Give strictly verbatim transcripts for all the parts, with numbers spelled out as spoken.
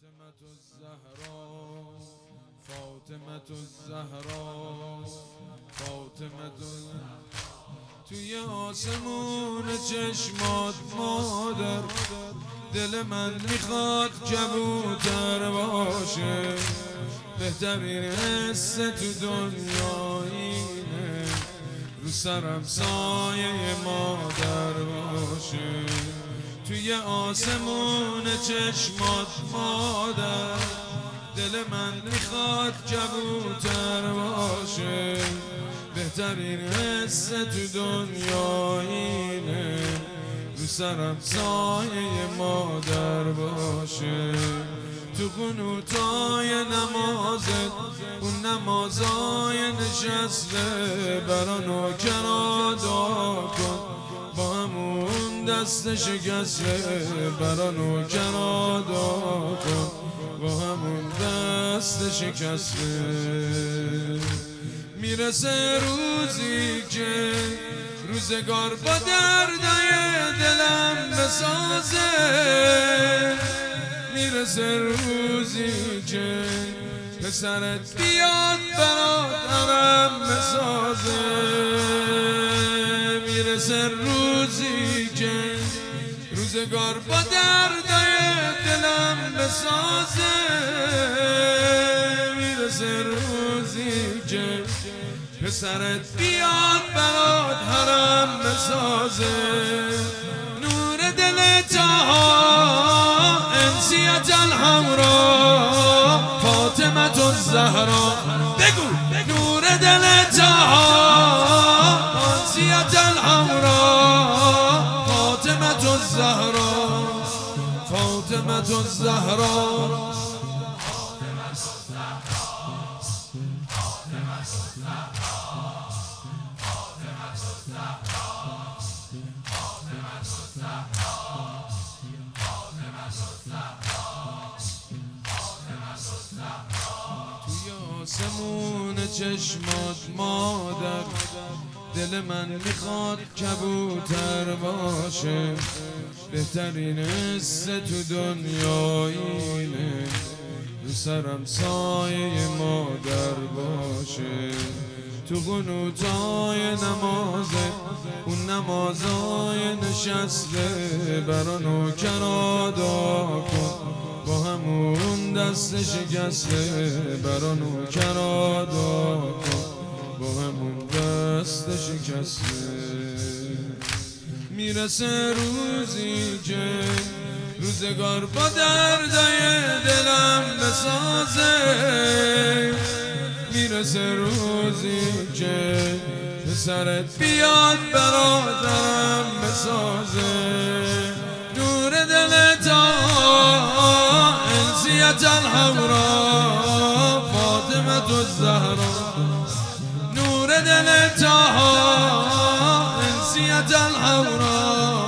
فاطمة الزهراء فاطمة الزهراء فاطمة توی آسمون چشمات مادر، دل من میخواد کبوتر باشه. بهترین حس تو دنیا اینه رو سرم سایه مادر باشه. توی آسمون چشمات مادر، دل من میخواد کبوتر باشه. بهترین حس تو دنیا اینه رو سرم سایه مادر باشه. تو قنوتای نمازت اون نمازای نشسته، برا نوکرا دعا کن با همون دست شکسته. برا نوکرا دعا کن با همون دست شکسته. میرسه روزی که روزگار با دردای دلم بسازه. میرسه روزی که پسرت بیاد برادرم بسازه. میرسه روزی که روزگار با دردای دلم بسازه. میرسه روزی که پسرت بیاد برات حرم بسازه. نور دل تاها انسیت الحمرا فاطمة الزهراء. بگو نور دل تاها انسیت الحمرا فاطمة الزهراء فاطمة الزهراء. توی آسمون چشمات مادر، دل من میخواد کبوتر باشه. بهترین حس تو دنیا اینه رو سرم سایه مادر باشه. تو قنوتای نمازه اون نمازای نشسته، برا نوکرا دعا کن با همون دست شکسته. برا نوکرا دعا کن با همون دست شکسته. میرسه روزی که روزگار با دردای دلم بسازه. میرسه روزی که پسرت بیاد برادرم بسازه. نور دل تا انسیت الحمرا فاطمة الزهراء. نور دل تا انسیت الحمرا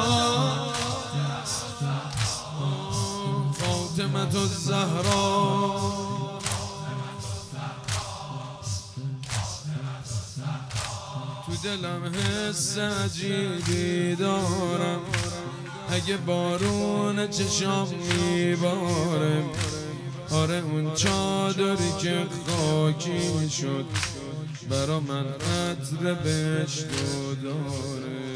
فاطمة الزهراء. تو دلم حس عجیبی دارم، اگه بارون چشام میباره. آره اون چادری که خاکی شد برا من عطر بهشتو داره.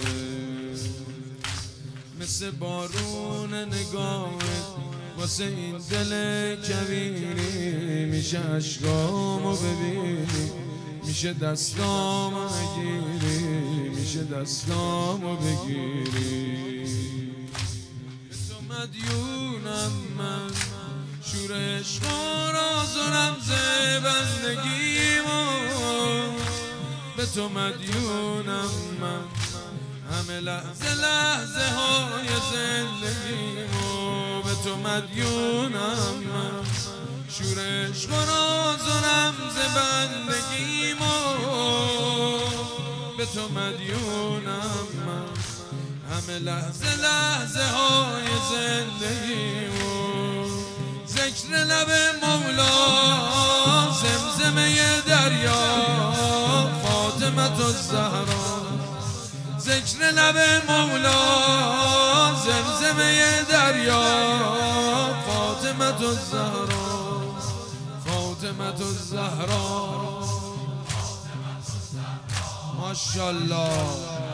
مثل بارون نگاهت واسه این دل کویری، میشه عشقامو ببینی، میشه دستامو بگیری، میشه دستامو بگیری. به تو مدیونم من، شور عشق و راز و رمز بندگیمو. به تو مدیونم من، همه لحظه لحظه های زندگیمو. به تو مدیونم من، شور عشق و راز و رمز بندگیمو. به تو مدیونم من، همه لحظه لحظه های زندگیمو. ذکر لب مولا زمزمه دریا فاطمة الزهراء. ذکر لب مولا زمزمه دریا فاطمة فاطمة الزهرا فاطمة الزهرا ماشاءالله.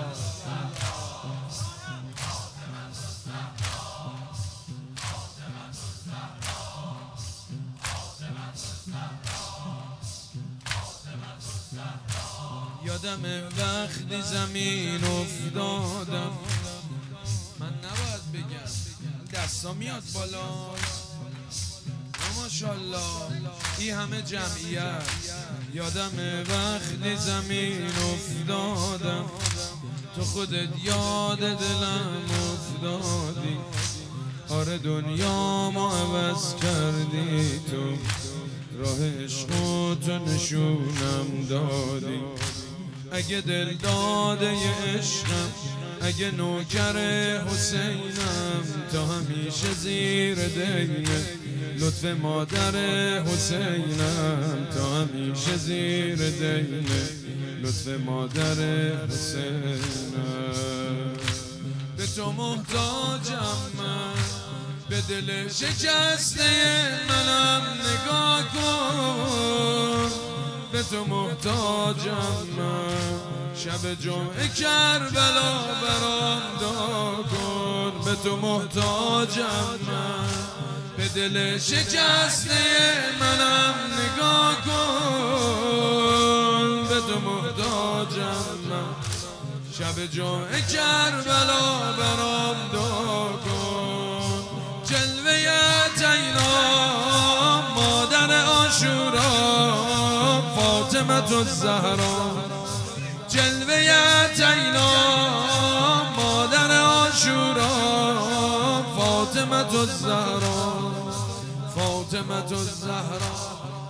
یادم وقتی زمین افتادم، من نباید بگم دستا میاد بالا، ماشاءالله این همه جمعیت. یادم وقتی زمین افتادم، تو خودت یاد دلم افتادی. آره دنیا ما عوض کردی، تو راه عشق تو نشونم دادی. اگه دل داده ی عشقم، اگه نوکر حسینم، تا همیشه زیر دینه لطف مادر حسینم، تا همیشه زیر دینه لطف مادر حسینم. به تو محتاجم من، به دل شکسته منم نگاه کن. به تو محتاجم من، شب جمعه کربلا برام دعا کن. به تو محتاجم من، به دل شکسته منم نگاه کن. به تو محتاجم من، شب جمعه کربلا برام دعا کن. جلوه تینا مادر عاشورا فاطمة الزهرا، جلوه تینا مادر عاشورا فاطمة الزهرا فاطمة الزهرا.